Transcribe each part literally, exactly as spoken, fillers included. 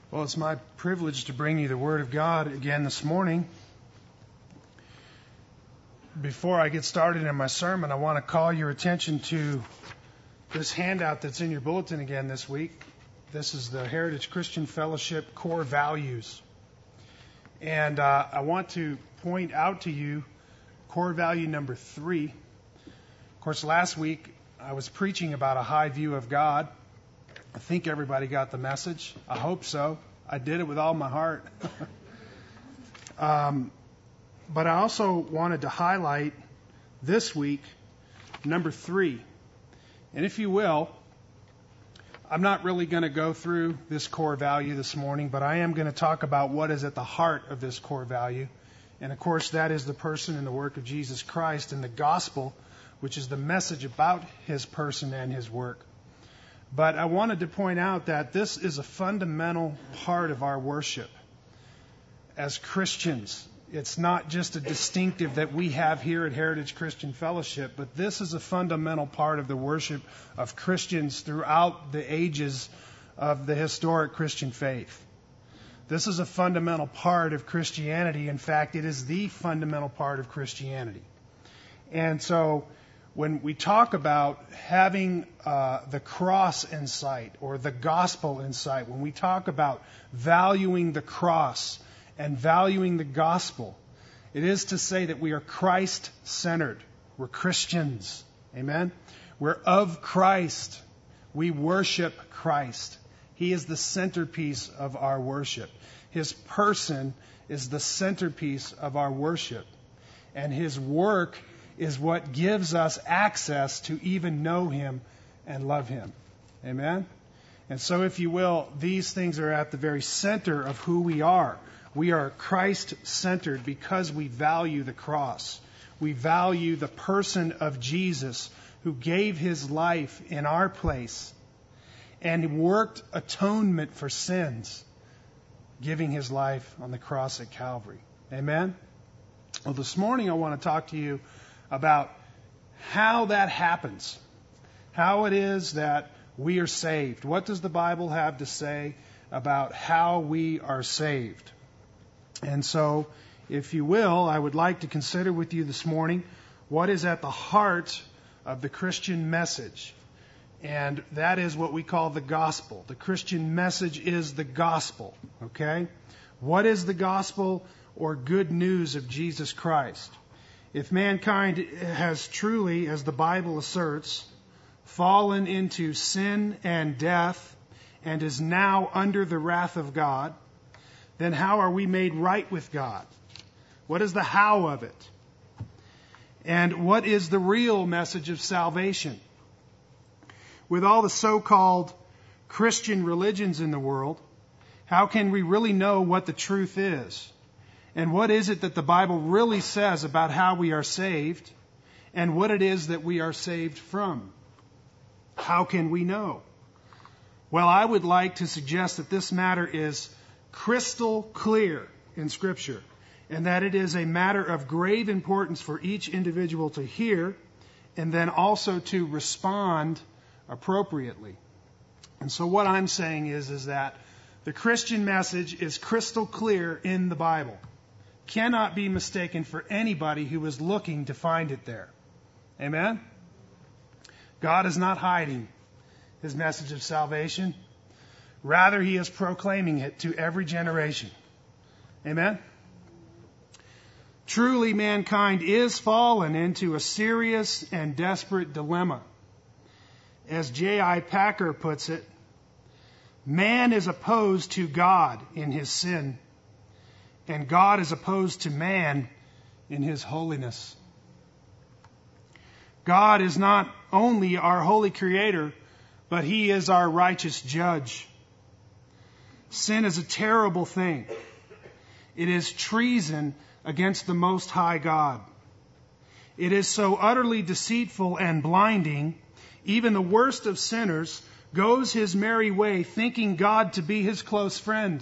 Well, it's my privilege to bring you the Word of God again this morning. Before I get started in my sermon, I want to call your attention to this handout that's in your bulletin again this week. This is the Heritage Christian Fellowship Core Values. And uh, I want to point out to you core value number three. Of course, last week I was preaching about a high view of God. I think everybody got the message. I hope so. I did it with all my heart. um, but I also wanted to highlight this week number three. And if you will, I'm not really going to go through this core value this morning, but I am going to talk about what is at the heart of this core value. And of course, that is the person and the work of Jesus Christ and the gospel, which is the message about his person and his work. But I wanted to point out that this is a fundamental part of our worship as Christians. It's not just a distinctive that we have here at Heritage Christian Fellowship, but this is a fundamental part of the worship of Christians throughout the ages of the historic Christian faith. This is a fundamental part of Christianity. In fact, it is the fundamental part of Christianity. And so when we talk about having uh, the cross in sight or the gospel in sight, when we talk about valuing the cross and valuing the gospel, it is to say that we are Christ-centered. We're Christians. Amen? We're of Christ. We worship Christ. He is the centerpiece of our worship. His person is the centerpiece of our worship. And his work is what gives us access to even know him and love him. Amen? And so, if you will, these things are at the very center of who we are. We are Christ-centered because we value the cross. We value the person of Jesus who gave his life in our place and worked atonement for sins, giving his life on the cross at Calvary. Amen? Well, this morning I want to talk to you about how that happens, how it is that we are saved. What does the Bible have to say about how we are saved? And so, if you will, I would like to consider with you this morning what is at the heart of the Christian message. And that is what we call the gospel. The Christian message is the gospel. Okay? What is the gospel or good news of Jesus Christ? If mankind has truly, as the Bible asserts, fallen into sin and death and is now under the wrath of God, then how are we made right with God? What is the how of it? And what is the real message of salvation? With all the so-called Christian religions in the world, how can we really know what the truth is? And what is it that the Bible really says about how we are saved and what it is that we are saved from? How can we know? Well, I would like to suggest that this matter is crystal clear in Scripture and that it is a matter of grave importance for each individual to hear and then also to respond appropriately. And so what I'm saying is, is that the Christian message is crystal clear in the Bible. Cannot be mistaken for anybody who is looking to find it there. Amen? God is not hiding his message of salvation. Rather, he is proclaiming it to every generation. Amen? Truly, mankind is fallen into a serious and desperate dilemma. As J I Packer puts it, man is opposed to God in his sin, and God is opposed to man in his holiness. God is not only our holy creator, but he is our righteous judge. Sin is a terrible thing. It is treason against the Most High God. It is so utterly deceitful and blinding, even the worst of sinners goes his merry way thinking God to be his close friend.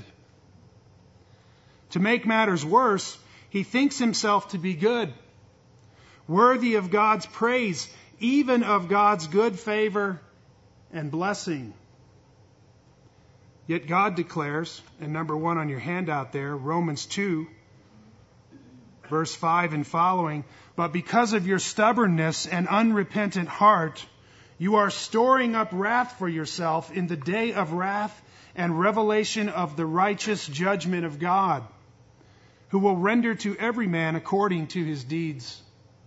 To make matters worse, he thinks himself to be good, worthy of God's praise, even of God's good favor and blessing. Yet God declares, and number one on your handout there, Romans two, verse five and following, but because of your stubbornness and unrepentant heart, you are storing up wrath for yourself in the day of wrath and revelation of the righteous judgment of God, who will render to every man according to his deeds.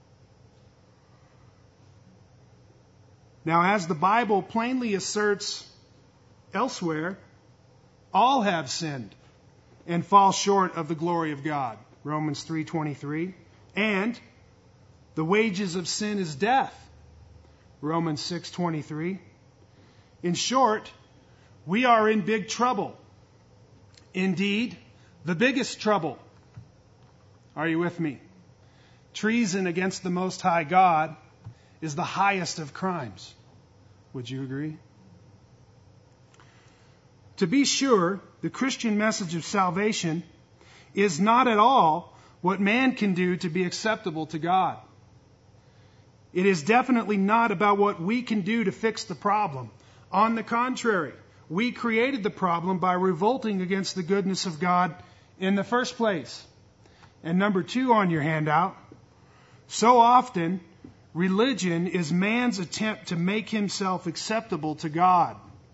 Now, as the Bible plainly asserts elsewhere, all have sinned and fall short of the glory of God. Romans three twenty-three. And the wages of sin is death. Romans six twenty-three. In short, we are in big trouble. Indeed, the biggest trouble. Are you with me? Treason against the Most High God is the highest of crimes. Would you agree? To be sure, the Christian message of salvation is not at all what man can do to be acceptable to God. It is definitely not about what we can do to fix the problem. On the contrary, we created the problem by revolting against the goodness of God in the first place. And number two on your handout, so often religion is man's attempt to make himself acceptable to God.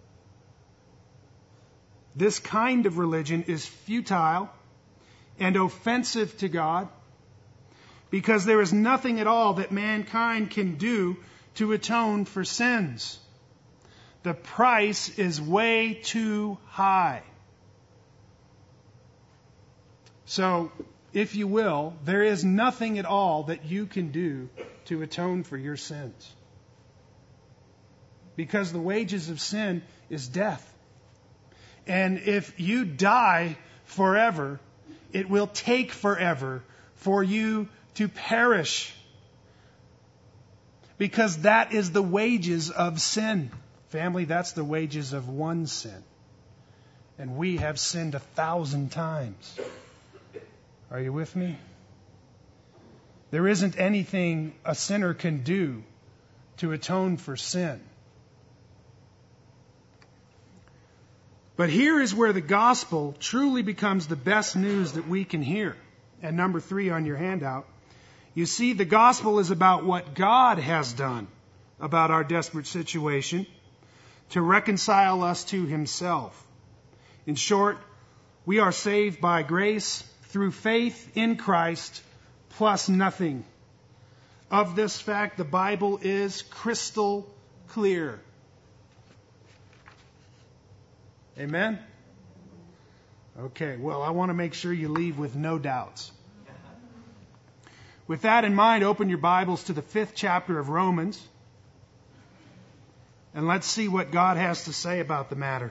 This kind of religion is futile and offensive to God because there is nothing at all that mankind can do to atone for sins. The price is way too high. So, if you will, there is nothing at all that you can do to atone for your sins. Because the wages of sin is death. And if you die forever, it will take forever for you to perish. Because that is the wages of sin. Family, that's the wages of one sin. And we have sinned a thousand times. Are you with me? There isn't anything a sinner can do to atone for sin. But here is where the gospel truly becomes the best news that we can hear. And number three on your handout, you see the gospel is about what God has done about our desperate situation to reconcile us to himself. In short, we are saved by grace through faith in Christ plus nothing. Of this fact, the Bible is crystal clear. Amen? Okay, well, I want to make sure you leave with no doubts. With that in mind, open your Bibles to the fifth chapter of Romans, and let's see what God has to say about the matter.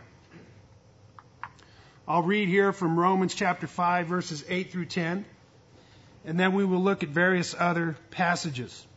I'll read here from Romans chapter five, verses eight through ten, and then we will look at various other passages.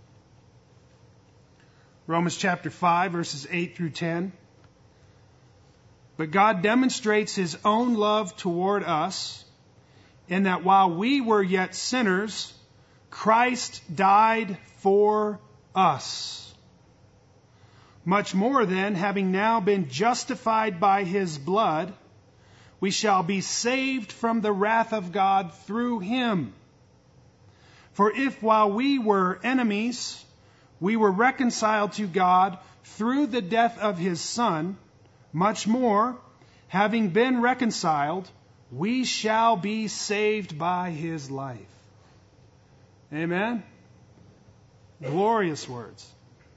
Romans chapter five, verses eight through ten. But God demonstrates his own love toward us in that while we were yet sinners, Christ died for us. Much more then, having now been justified by his blood, we shall be saved from the wrath of God through him. For if while we were enemies, we were reconciled to God through the death of his Son, much more, having been reconciled, we shall be saved by his life. Amen? Glorious words.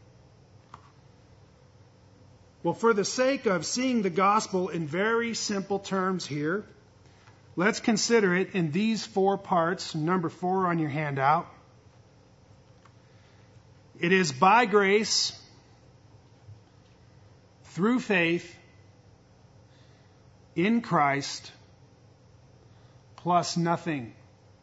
Well, for the sake of seeing the gospel in very simple terms here, let's consider it in these four parts. Number four on your handout. It is by grace, through faith, in Christ, plus nothing.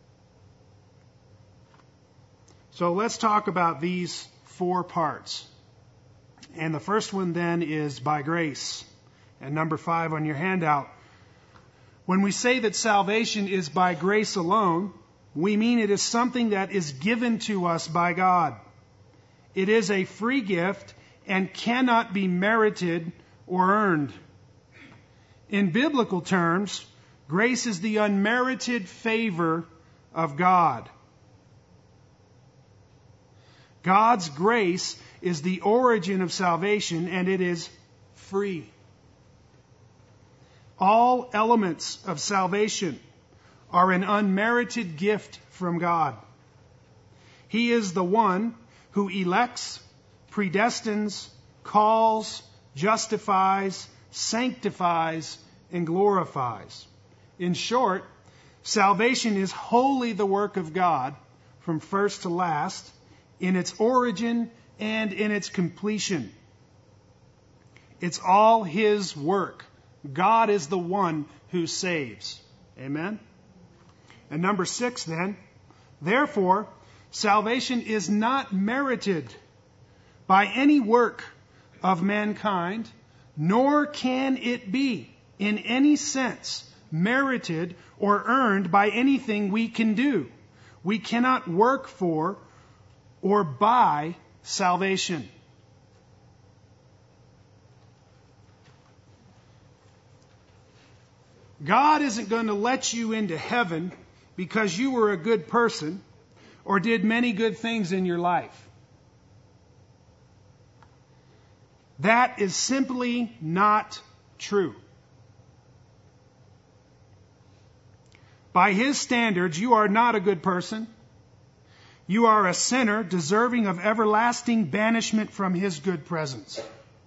So let's talk about these four parts. And the first one then is by grace. And number five on your handout. When we say that salvation is by grace alone, we mean it is something that is given to us by God. It is a free gift and cannot be merited or earned. In biblical terms, grace is the unmerited favor of God. God's grace is the origin of salvation, and it is free. All elements of salvation are an unmerited gift from God. He is the one who elects, predestines, calls, justifies, sanctifies, and glorifies. In short, salvation is wholly the work of God from first to last, in its origin and in its completion. It's all His work. God is the one who saves. Amen? And number six then, therefore, salvation is not merited by any work of mankind, nor can it be in any sense merited or earned by anything we can do. We cannot work for or buy salvation. God isn't going to let you into heaven because you were a good person or did many good things in your life. That is simply not true. By His standards, you are not a good person. You are a sinner deserving of everlasting banishment from His good presence.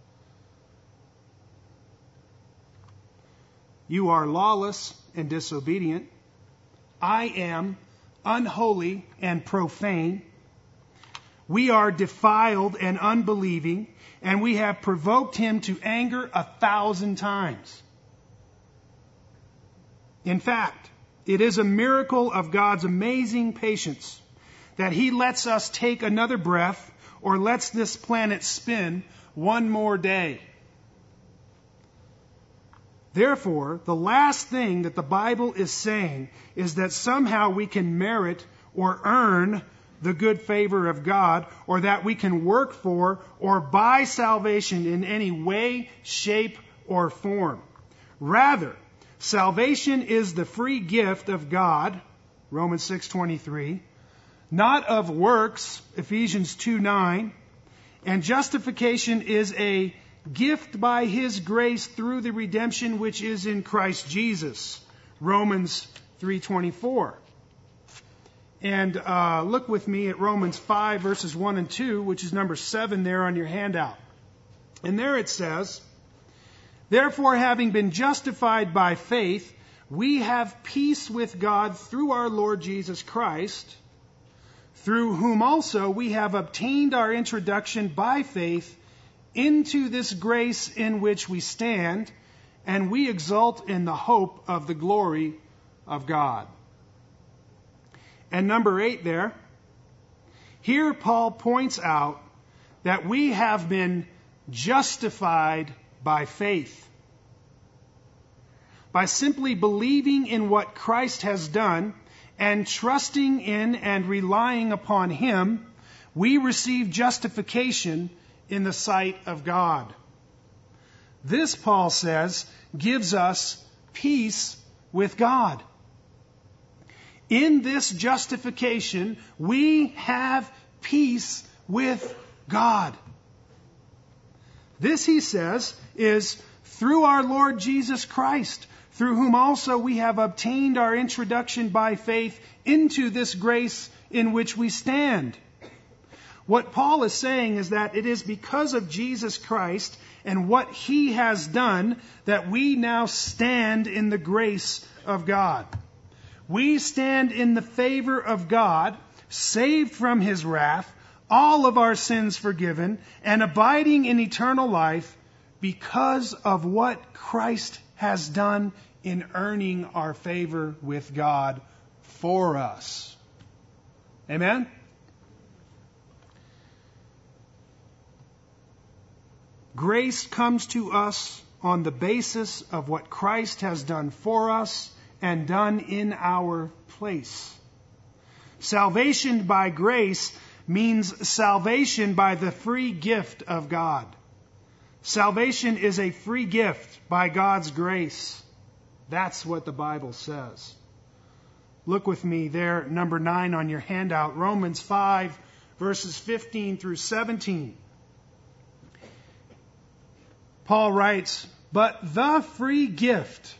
You are lawless and disobedient. I am unholy and profane. We are defiled and unbelieving, and we have provoked Him to anger a thousand times. In fact, it is a miracle of God's amazing patience that He lets us take another breath or lets this planet spin one more day. Therefore, the last thing that the Bible is saying is that somehow we can merit or earn the good favor of God, or that we can work for or buy salvation in any way, shape, or form. Rather, salvation is the free gift of God, Romans six twenty-three, not of works, Ephesians two nine, and justification is a gift by His grace through the redemption which is in Christ Jesus, Romans three twenty-four. And uh, look with me at Romans five, verses one and two, which is number seven there on your handout. And there it says, therefore, having been justified by faith, we have peace with God through our Lord Jesus Christ, through whom also we have obtained our introduction by faith into this grace in which we stand, and we exult in the hope of the glory of God. And number eight there, here Paul points out that we have been justified by faith. By simply believing in what Christ has done and trusting in and relying upon Him, we receive justification in the sight of God. This, Paul says, gives us peace with God. In this justification, we have peace with God. This, he says, is through our Lord Jesus Christ, through whom also we have obtained our introduction by faith into this grace in which we stand. What Paul is saying is that it is because of Jesus Christ and what He has done that we now stand in the grace of God. We stand in the favor of God, saved from His wrath, all of our sins forgiven, and abiding in eternal life because of what Christ has done in earning our favor with God for us. Amen? Grace comes to us on the basis of what Christ has done for us and done in our place. Salvation by grace means salvation by the free gift of God. Salvation is a free gift by God's grace. That's what the Bible says. Look with me there, number nine on your handout, Romans five, verses fifteen through seventeen. Paul writes, "But the free gift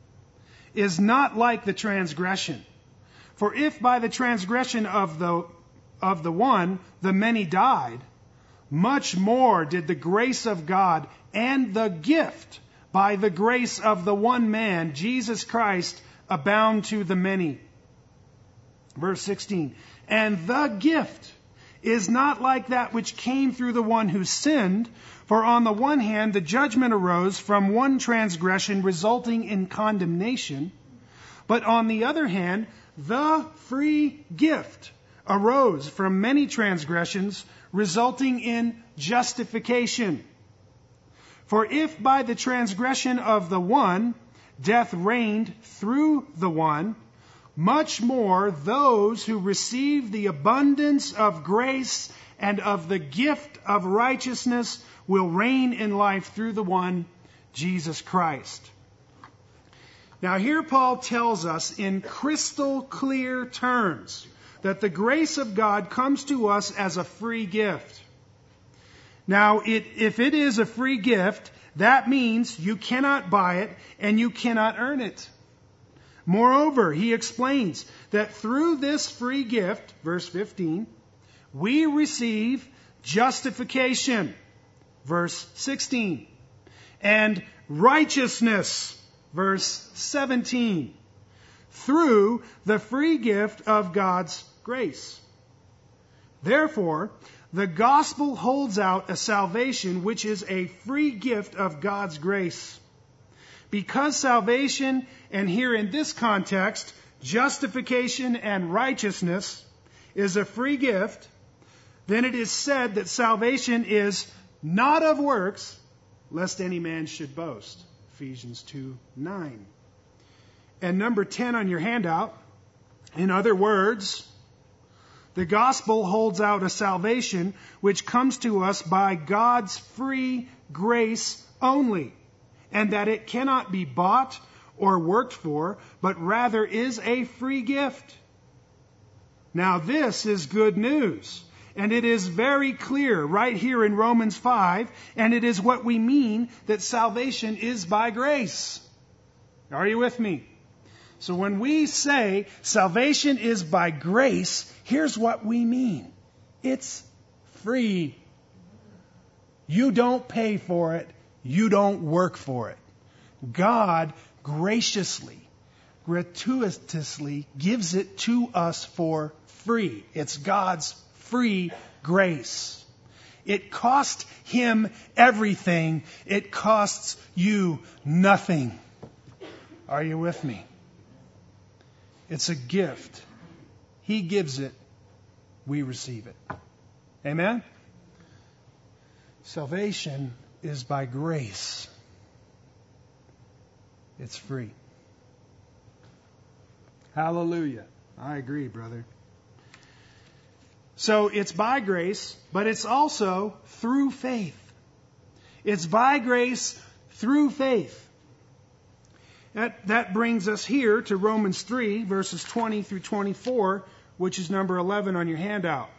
is not like the transgression. For if by the transgression of the, of the one the many died, much more did the grace of God and the gift by the grace of the one man, Jesus Christ, abound to the many." Verse sixteen, "And the gift is not like that which came through the one who sinned. For on the one hand, the judgment arose from one transgression resulting in condemnation. But on the other hand, the free gift arose from many transgressions resulting in justification. For if by the transgression of the one, death reigned through the one, much more those who receive the abundance of grace and of the gift of righteousness will reign in life through the one, Jesus Christ." Now here Paul tells us in crystal clear terms that the grace of God comes to us as a free gift. Now, it, if it is a free gift, that means you cannot buy it and you cannot earn it. Moreover, he explains that through this free gift, verse fifteen, we receive justification, verse sixteen, and righteousness, verse seventeen, through the free gift of God's grace. Therefore, the gospel holds out a salvation which is a free gift of God's grace. Because salvation, and here in this context, justification and righteousness, is a free gift, then it is said that salvation is not of works, lest any man should boast. Ephesians two nine. And number ten on your handout, in other words, the gospel holds out a salvation which comes to us by God's free grace only, and that it cannot be bought or worked for, but rather is a free gift. Now this is good news, and it is very clear right here in Romans five, and it is what we mean that salvation is by grace. Are you with me? So when we say salvation is by grace, here's what we mean. It's free. You don't pay for it. You don't work for it. God graciously, gratuitously gives it to us for free. It's God's free grace. It cost Him everything. It costs you nothing. Are you with me? It's a gift. He gives it. We receive it. Amen? Salvation is by grace. It's free. Hallelujah. I agree, brother. So it's by grace, but it's also through faith. It's by grace through faith. That, that brings us here to Romans three, verses twenty through twenty-four, which is number eleven on your handout.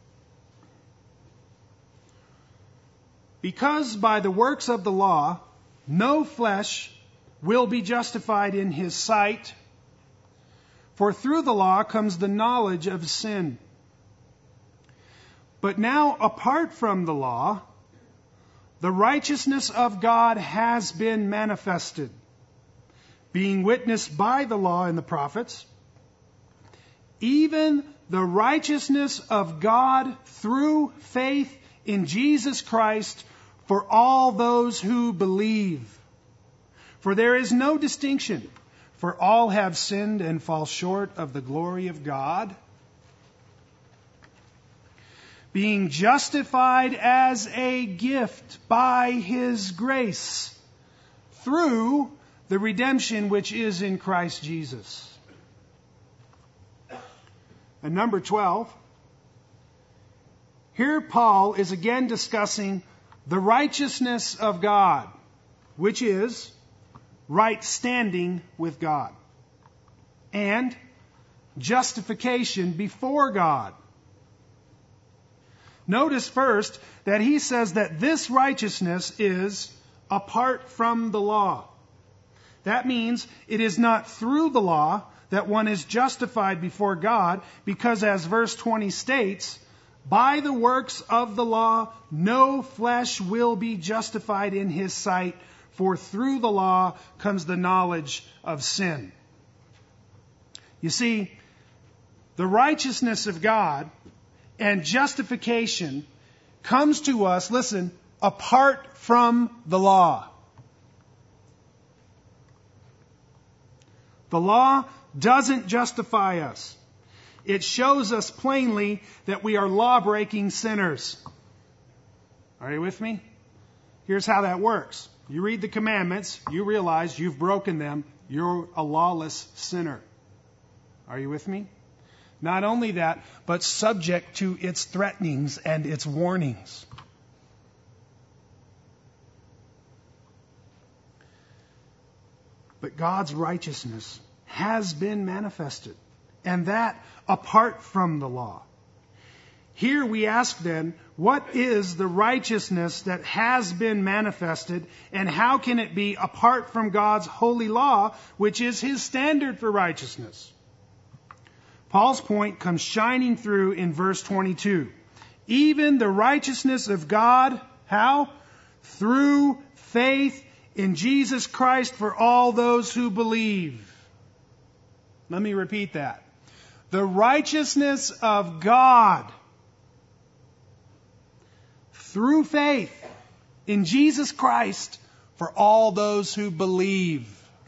Because by the works of the law, no flesh will be justified in his sight, for through the law comes the knowledge of sin. But now, apart from the law, the righteousness of God has been manifested, being witnessed by the law and the prophets, even the righteousness of God through faith in Jesus Christ for all those who believe. For there is no distinction, for all have sinned and fall short of the glory of God, being justified as a gift by His grace through the redemption which is in Christ Jesus. And number twelve, here Paul is again discussing the righteousness of God, which is right standing with God, and justification before God. Notice first that he says that this righteousness is apart from the law. That means it is not through the law that one is justified before God, because as verse twenty states, by the works of the law no flesh will be justified in his sight, for through the law comes the knowledge of sin. You see, the righteousness of God and justification comes to us, listen, apart from the law. The law doesn't justify us. It shows us plainly that we are law-breaking sinners. Are you with me? Here's how that works. You read the commandments, you realize you've broken them, you're a lawless sinner. Are you with me? Not only that, but subject to its threatenings and its warnings. But God's righteousness has been manifested, and that apart from the law. Here we ask then, what is the righteousness that has been manifested, and how can it be apart from God's holy law, which is his standard for righteousness? Paul's point comes shining through in verse twenty-two. Even the righteousness of God, how? Through faith in Jesus Christ for all those who believe. Let me repeat that. The righteousness of God through faith in Jesus Christ for all those who believe.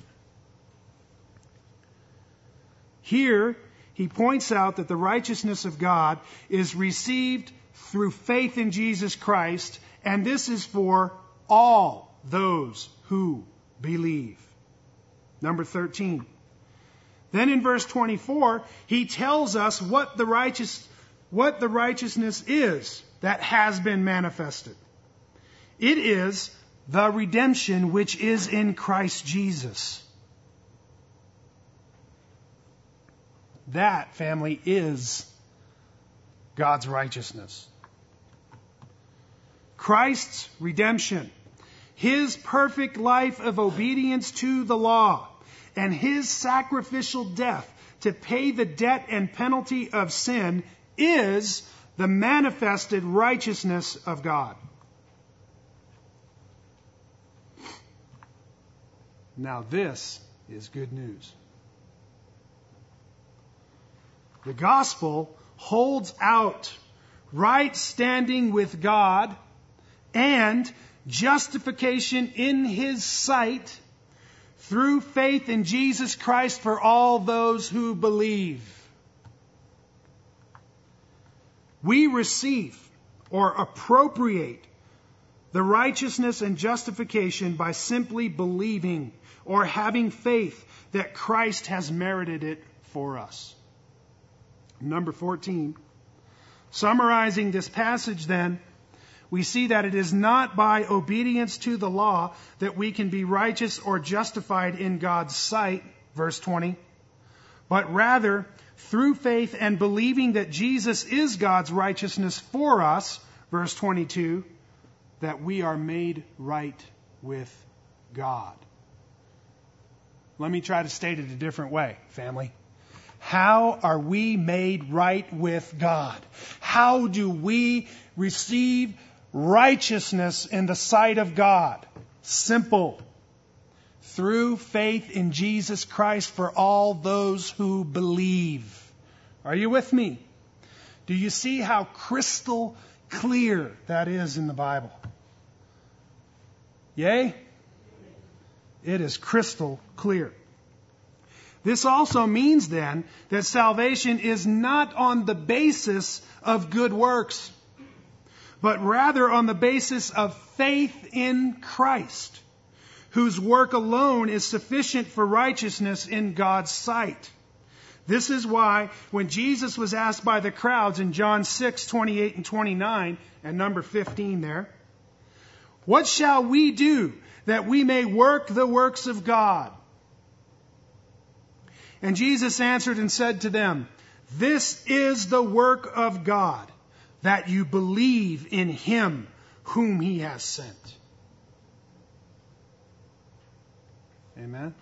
Here, he points out that the righteousness of God is received through faith in Jesus Christ, and this is for all those who believe. Number thirteen. Then in verse twenty-four, he tells us what the righteous, what the righteousness is that has been manifested. It is the redemption which is in Christ Jesus. That, family, is God's righteousness. Christ's redemption, his perfect life of obedience to the law, and his sacrificial death to pay the debt and penalty of sin is the manifested righteousness of God. Now this is good news. The gospel holds out right standing with God and justification in his sight through faith in Jesus Christ for all those who believe. We receive or appropriate the righteousness and justification by simply believing or having faith that Christ has merited it for us. Number fourteen. Summarizing this passage then, we see that it is not by obedience to the law that we can be righteous or justified in God's sight, verse twenty, but rather through faith and believing that Jesus is God's righteousness for us, verse twenty-two, that we are made right with God. Let me try to state it a different way, family. How are we made right with God? How do we receive righteousness in the sight of God? Simple. Through faith in Jesus Christ for all those who believe. Are you with me? Do you see how crystal clear that is in the Bible? Yay? It is crystal clear. This also means then that salvation is not on the basis of good works, but rather on the basis of faith in Christ, whose work alone is sufficient for righteousness in God's sight. This is why when Jesus was asked by the crowds in John six, twenty-eight and twenty-nine, and number fifteen there, What shall we do that we may work the works of God? And Jesus answered and said to them, This is the work of God, that you believe in him whom he has sent. Amen.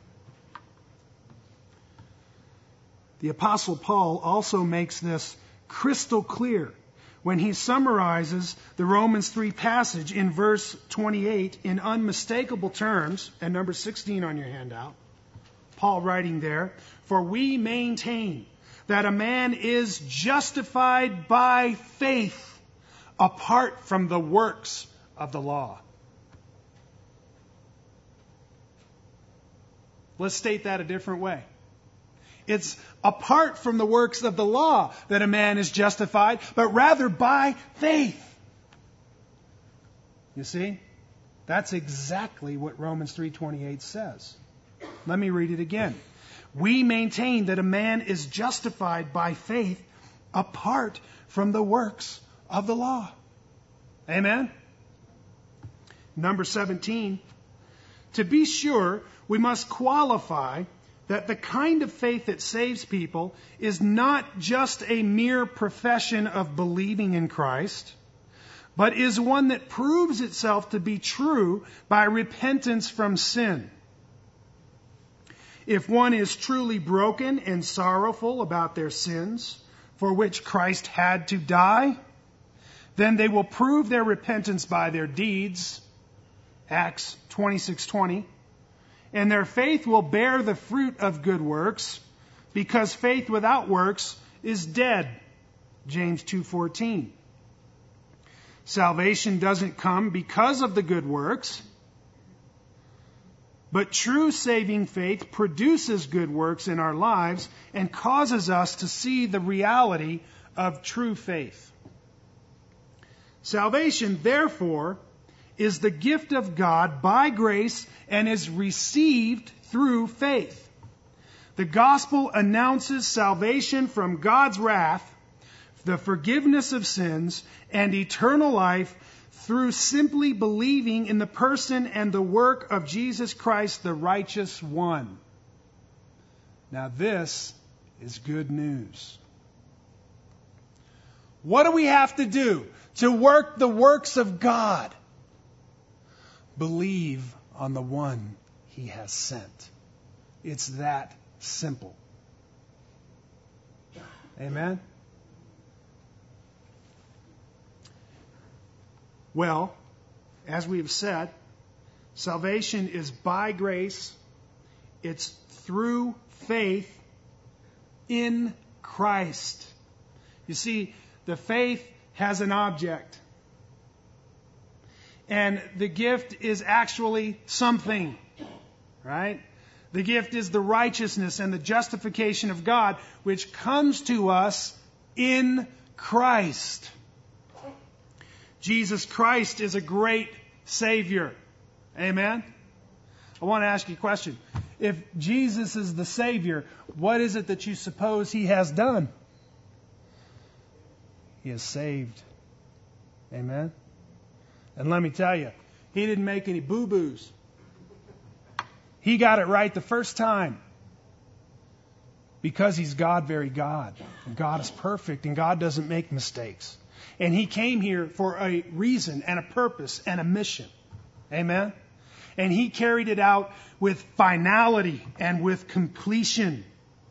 The Apostle Paul also makes this crystal clear when he summarizes the Romans three passage in verse twenty-eight in unmistakable terms, and number sixteen on your handout. Paul writing there, For we maintain that a man is justified by faith apart from the works of the law. Let's state that a different way. It's apart from the works of the law that a man is justified, but rather by faith. You see? That's exactly what Romans three twenty-eight says. Let me read it again. We maintain that a man is justified by faith apart from the works of the law. Amen? Number seventeen. To be sure, we must qualify that the kind of faith that saves people is not just a mere profession of believing in Christ, but is one that proves itself to be true by repentance from sin. If one is truly broken and sorrowful about their sins, for which Christ had to die, then they will prove their repentance by their deeds, Acts twenty-six twenty, and their faith will bear the fruit of good works, because faith without works is dead, James two fourteen. Salvation doesn't come because of the good works, but true saving faith produces good works in our lives and causes us to see the reality of true faith. Salvation, therefore, is the gift of God by grace and is received through faith. The gospel announces salvation from God's wrath, the forgiveness of sins, and eternal life through simply believing in the person and the work of Jesus Christ, the righteous one. Now this is good news. What do we have to do to work the works of God? Believe on the one he has sent. It's that simple. Amen? Well, as we have said, salvation is by grace. It's through faith in Christ. You see, the faith has an object. And the gift is actually something, right? The gift is the righteousness and the justification of God, which comes to us in Christ. Jesus Christ is a great Savior. Amen? I want to ask you a question. If Jesus is the Savior, what is it that you suppose he has done? He has saved. Amen? And let me tell you, he didn't make any boo-boos. He got it right the first time. Because he's God, very God. And God is perfect and God doesn't make mistakes. And he came here for a reason and a purpose and a mission. Amen? And he carried it out with finality and with completion.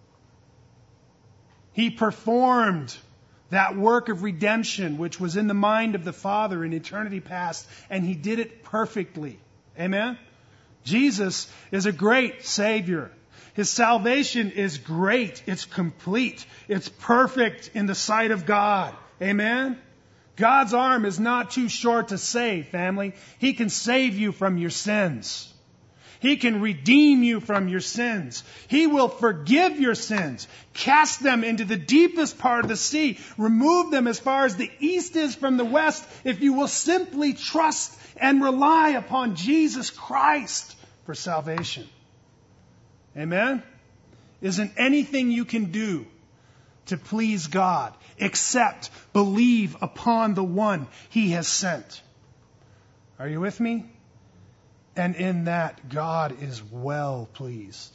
He performed that work of redemption which was in the mind of the Father in eternity past, and he did it perfectly. Amen? Jesus is a great Savior. His salvation is great. It's complete. It's perfect in the sight of God. Amen? God's arm is not too short to save, family. He can save you from your sins. He can redeem you from your sins. He will forgive your sins, cast them into the deepest part of the sea, remove them as far as the east is from the west, if you will simply trust and rely upon Jesus Christ for salvation. Amen? Isn't anything you can do to please God except believe upon the one he has sent. Are you with me? And in that, God is well pleased.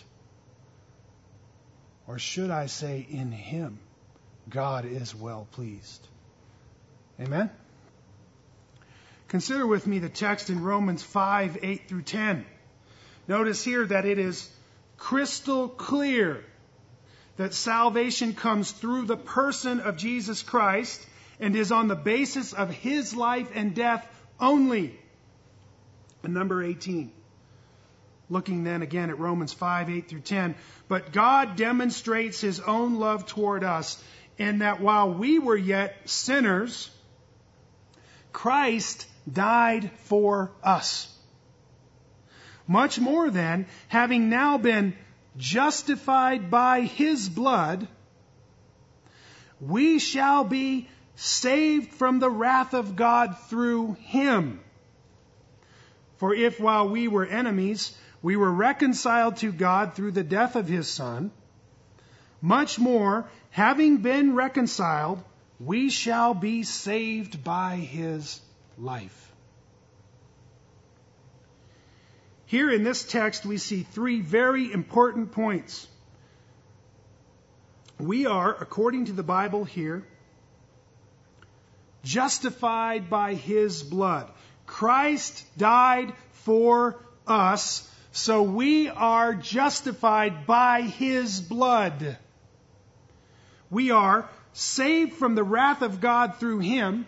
Or should I say, in Him, God is well pleased. Amen? Consider with me the text in Romans five, eight through ten. Notice here that it is crystal clear that salvation comes through the person of Jesus Christ and is on the basis of His life and death only. And number eighteen. Looking then again at Romans five, eight through ten. But God demonstrates His own love toward us in that while we were yet sinners, Christ died for us. Much more then, having now been justified by His blood, we shall be saved from the wrath of God through Him. For if while we were enemies, we were reconciled to God through the death of His Son, much more, having been reconciled, we shall be saved by His life. Here in this text, we see three very important points. We are, according to the Bible here, justified by His blood. Christ died for us, so we are justified by His blood. We are saved from the wrath of God through Him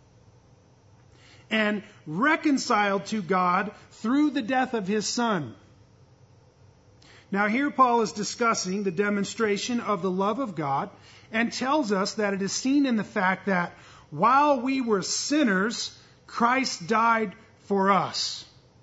and reconciled to God through the death of His Son. Now here Paul is discussing the demonstration of the love of God and tells us that it is seen in the fact that while we were sinners, Christ died for us.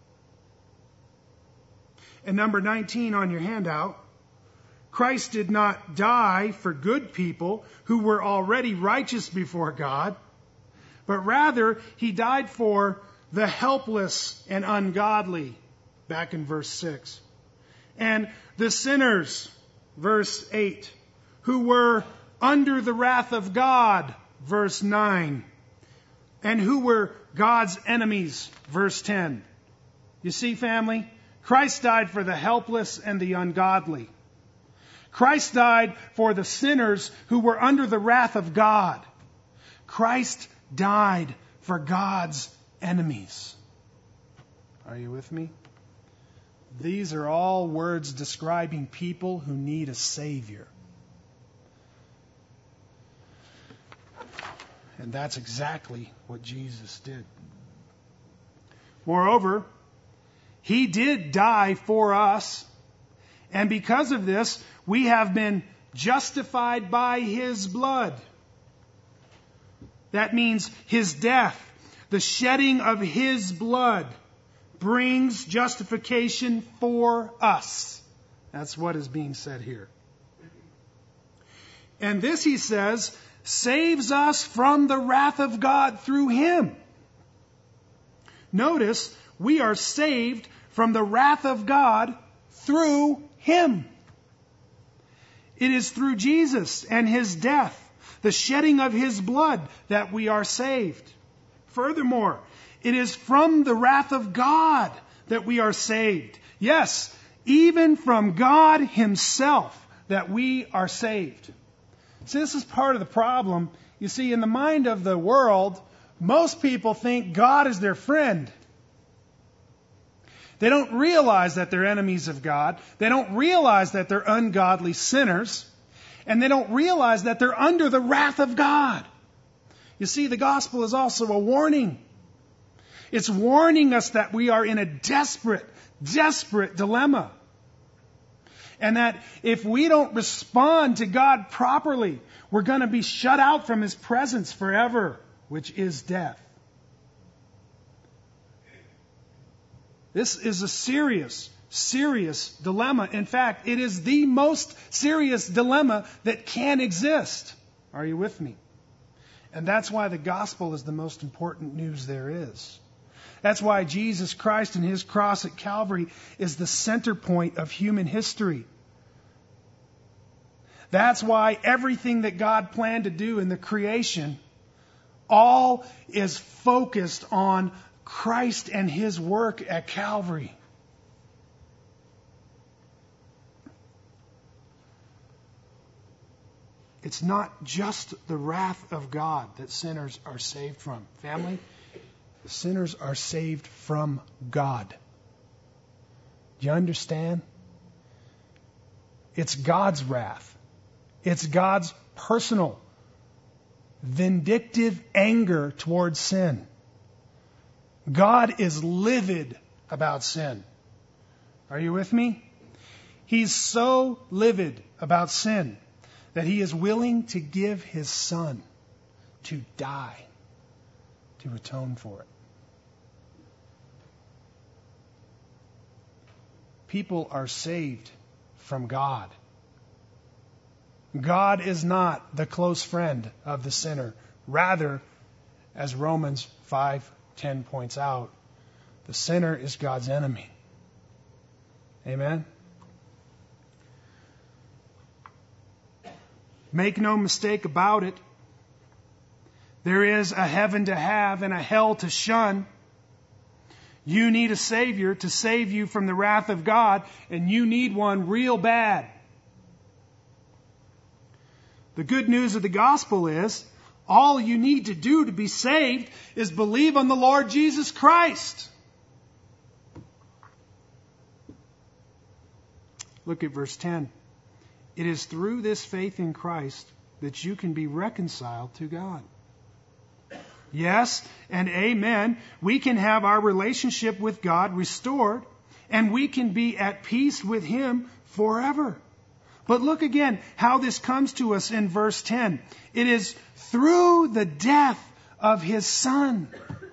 And number nineteen on your handout, Christ did not die for good people who were already righteous before God, but rather He died for the helpless and ungodly, back in verse six. And the sinners, verse eight, who were under the wrath of God, verse nine, and who were God's enemies, verse ten. You see, family, Christ died for the helpless and the ungodly. Christ died for the sinners who were under the wrath of God. Christ died for God's enemies. Are you with me? These are all words describing people who need a Savior. And that's exactly what Jesus did. Moreover, He did die for us, and because of this, we have been justified by His blood. That means His death, the shedding of His blood, brings justification for us. That's what is being said here. And this, he says, saves us from the wrath of God through Him. Notice, we are saved from the wrath of God through Him. It is through Jesus and His death, the shedding of His blood, that we are saved. Furthermore, it is from the wrath of God that we are saved. Yes, even from God Himself that we are saved. See, this is part of the problem. You see, in the mind of the world, most people think God is their friend. They don't realize that they're enemies of God. They don't realize that they're ungodly sinners. And they don't realize that they're under the wrath of God. You see, the gospel is also a warning. It's warning us that we are in a desperate, desperate dilemma. And that if we don't respond to God properly, we're going to be shut out from His presence forever, which is death. This is a serious, serious dilemma. In fact, it is the most serious dilemma that can exist. Are you with me? And that's why the gospel is the most important news there is. That's why Jesus Christ and His cross at Calvary is the center point of human history. That's why everything that God planned to do in the creation all is focused on Christ and His work at Calvary. It's not just the wrath of God that sinners are saved from. Family, the sinners are saved from God. Do you understand? It's God's wrath. It's God's personal, vindictive anger towards sin. God is livid about sin. Are you with me? He's so livid about sin that He is willing to give His Son to die to atone for it. People are saved from God. God is not the close friend of the sinner. Rather, as Romans five ten points out, the sinner is God's enemy. Amen? Make no mistake about it. There is a heaven to have and a hell to shun. You need a Savior to save you from the wrath of God, and you need one real bad. The good news of the gospel is, all you need to do to be saved is believe on the Lord Jesus Christ. Look at verse ten. It is through this faith in Christ that you can be reconciled to God. Yes, and amen. We can have our relationship with God restored, and we can be at peace with Him forever. But look again how this comes to us in verse ten. It is through the death of His Son.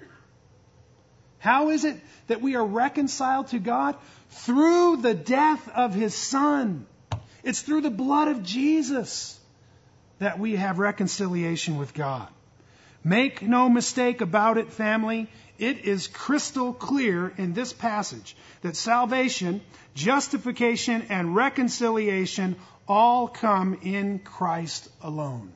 How is it that we are reconciled to God? Through the death of His Son. It's through the blood of Jesus that we have reconciliation with God. Make no mistake about it, family. It is crystal clear in this passage that salvation, justification, and reconciliation all come in Christ alone.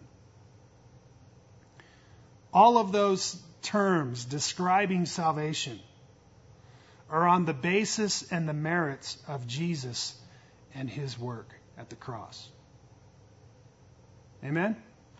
All of those terms describing salvation are on the basis and the merits of Jesus and His work at the cross. Amen?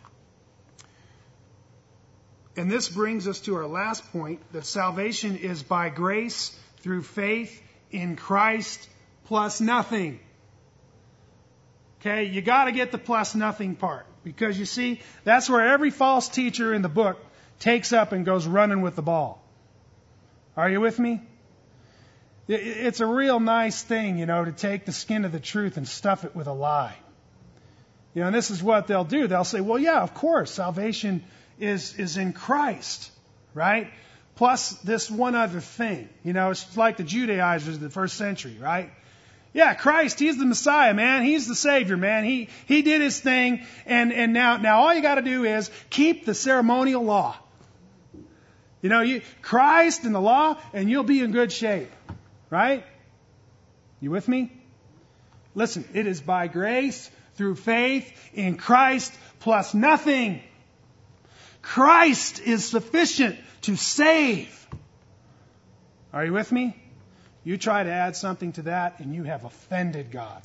And this brings us to our last point, that salvation is by grace through faith in Christ plus nothing. Okay, you got to get the plus nothing part, because you see, that's where every false teacher in the book takes up and goes running with the ball. Are you with me? It's a real nice thing, you know, to take the skin of the truth and stuff it with a lie. You know, and this is what they'll do. They'll say, well, yeah, of course, salvation is is in Christ, right? Plus this one other thing. You know, it's like the Judaizers of the first century, right? Yeah, Christ, He's the Messiah, man. He's the Savior, man. He He did His thing, and, and now, now all you got to do is keep the ceremonial law. You know, you Christ and the law, and you'll be in good shape. Right? You with me? Listen, it is by grace through faith in Christ plus nothing. Christ is sufficient to save. Are you with me? You try to add something to that and you have offended God.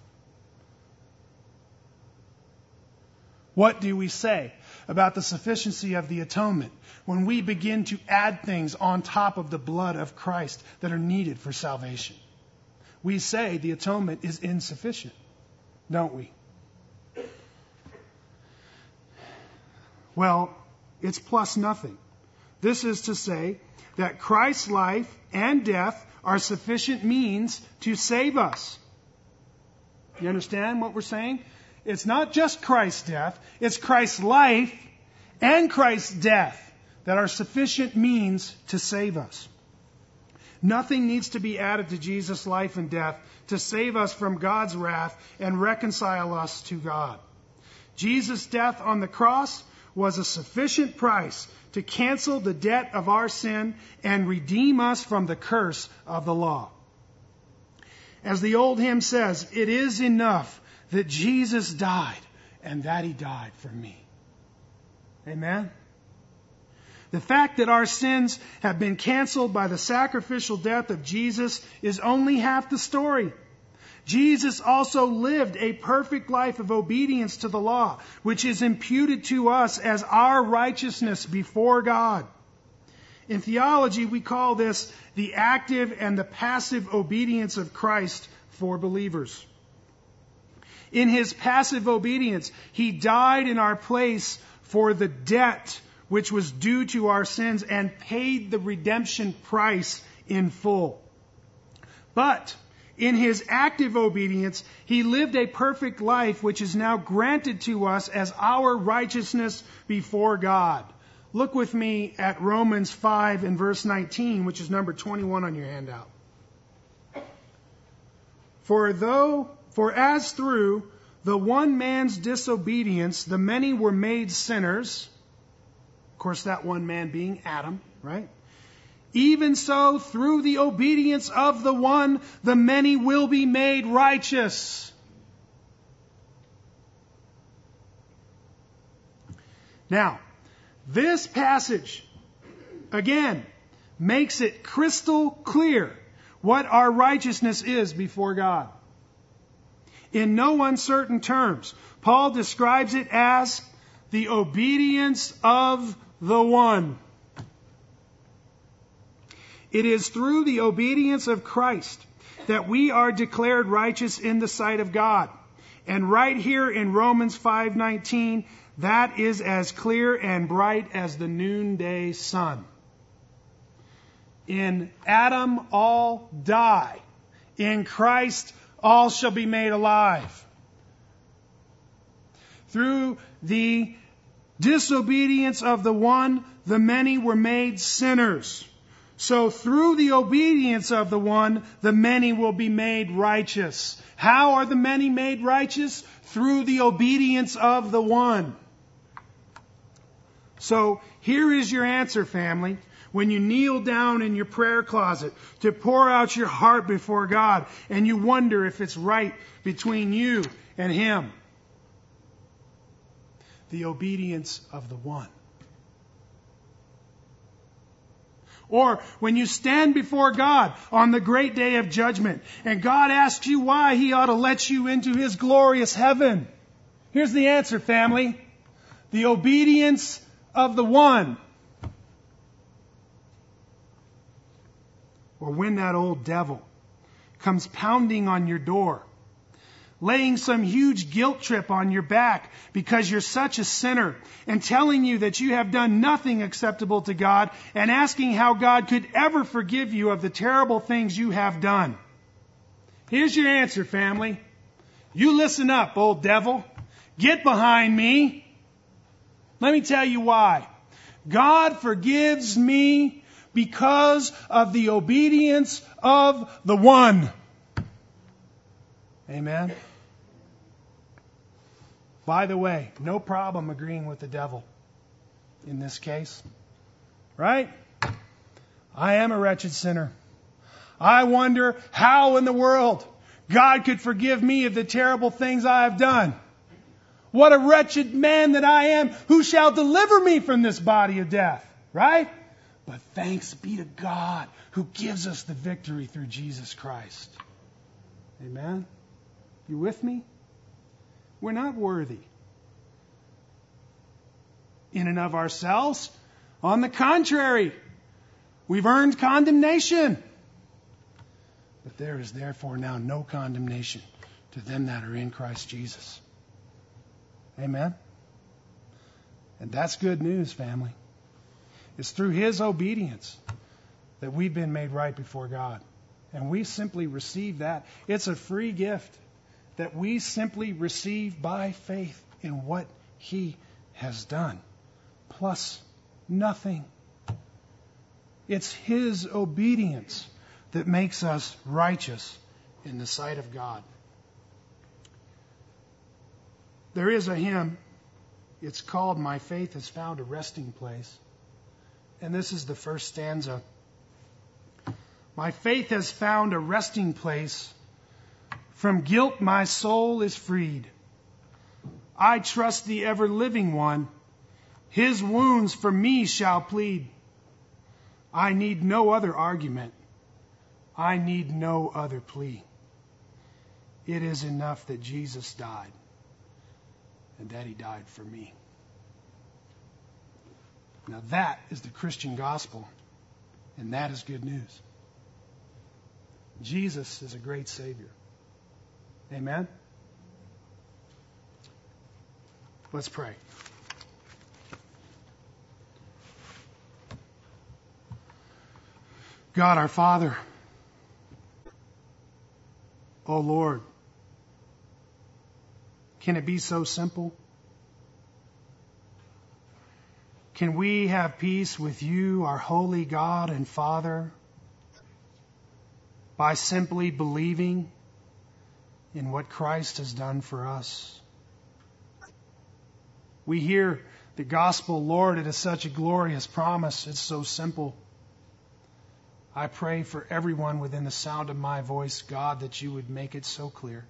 What do we say about the sufficiency of the atonement when we begin to add things on top of the blood of Christ that are needed for salvation? We say the atonement is insufficient, don't we? Well, it's plus nothing. This is to say that Christ's life and death are sufficient means to save us. You understand what we're saying? It's not just Christ's death, it's Christ's life and Christ's death that are sufficient means to save us. Nothing needs to be added to Jesus' life and death to save us from God's wrath and reconcile us to God. Jesus' death on the cross was a sufficient price to cancel the debt of our sin and redeem us from the curse of the law. As the old hymn says, it is enough that Jesus died and that He died for me. Amen? The fact that our sins have been canceled by the sacrificial death of Jesus is only half the story. Jesus also lived a perfect life of obedience to the law, which is imputed to us as our righteousness before God. In theology, we call this the active and the passive obedience of Christ for believers. In his passive obedience, he died in our place for the debt which was due to our sins and paid the redemption price in full. But in his active obedience, he lived a perfect life which is now granted to us as our righteousness before God. Look with me at Romans five and verse nineteen, which is number twenty-one on your handout. For though, for as through the one man's disobedience, the many were made sinners, of course that one man being Adam, right? Even so, through the obedience of the one, the many will be made righteous. Now, this passage, again, makes it crystal clear what our righteousness is before God. In no uncertain terms, Paul describes it as the obedience of the one. It is through the obedience of Christ that we are declared righteous in the sight of God. And right here in Romans five nineteen, that is as clear and bright as the noonday sun. In Adam all die. In Christ all shall be made alive. Through the disobedience of the one, the many were made sinners. So through the obedience of the one, the many will be made righteous. How are the many made righteous? Through the obedience of the one. So here is your answer, family. When you kneel down in your prayer closet to pour out your heart before God and you wonder if it's right between you and Him. The obedience of the one. Or when you stand before God on the great day of judgment and God asks you why He ought to let you into His glorious heaven. Here's the answer, family. The obedience of the one. Or when that old devil comes pounding on your door, laying some huge guilt trip on your back because you're such a sinner, and telling you that you have done nothing acceptable to God, and asking how God could ever forgive you of the terrible things you have done. Here's your answer, family. You listen up, old devil. Get behind me. Let me tell you why. God forgives me because of the obedience of the one. Amen. By the way, no problem agreeing with the devil in this case. Right? I am a wretched sinner. I wonder how in the world God could forgive me of the terrible things I have done. What a wretched man that I am. Who shall deliver me from this body of death? Right? But thanks be to God who gives us the victory through Jesus Christ. Amen? You with me? We're not worthy in and of ourselves. On the contrary, we've earned condemnation. But there is therefore now no condemnation to them that are in Christ Jesus. Amen? And that's good news, family. It's through His obedience that we've been made right before God. And we simply receive that. It's a free gift that we simply receive by faith in what He has done. Plus nothing. It's His obedience that makes us righteous in the sight of God. There is a hymn. It's called "My Faith Has Found a Resting Place." And this is the first stanza. My faith has found a resting place. From guilt my soul is freed. I trust the ever-living one. His wounds for me shall plead. I need no other argument. I need no other plea. It is enough that Jesus died and that He died for me. Now that is the Christian gospel, and that is good news. Jesus is a great Savior. Amen? Let's pray. God our Father, oh Lord, can it be so simple? Can we have peace with you, our holy God and Father, by simply believing in what Christ has done for us? We hear the gospel, Lord, it is such a glorious promise. It's so simple. I pray for everyone within the sound of my voice, God, that you would make it so clear.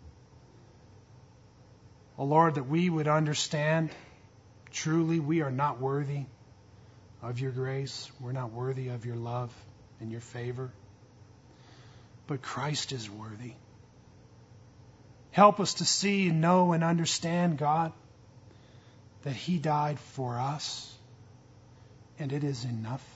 Oh Lord, that we would understand truly we are not worthy of your grace. We're not worthy of your love and your favor. But Christ is worthy. Help us to see and know and understand, God, that He died for us, and it is enough.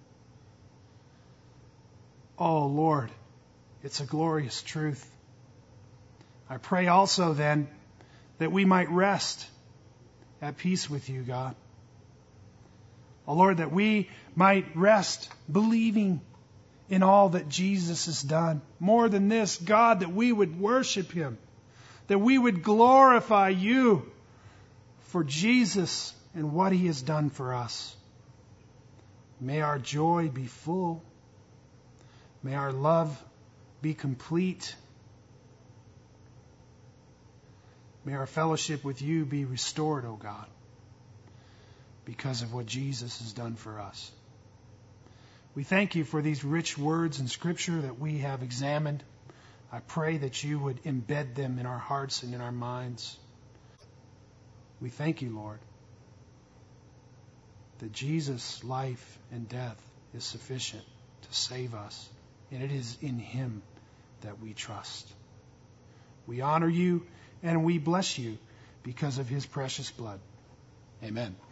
Oh Lord, it's a glorious truth. I pray also then that we might rest at peace with you, God. Oh Lord, that we might rest believing in all that Jesus has done. More than this, God, that we would worship Him, that we would glorify you for Jesus and what He has done for us. May our joy be full. May our love be complete. May our fellowship with you be restored, O God, because of what Jesus has done for us. We thank you for these rich words in Scripture that we have examined. I pray that you would embed them in our hearts and in our minds. We thank you, Lord, that Jesus' life and death is sufficient to save us, and it is in Him that we trust. We honor you and we bless you because of His precious blood. Amen.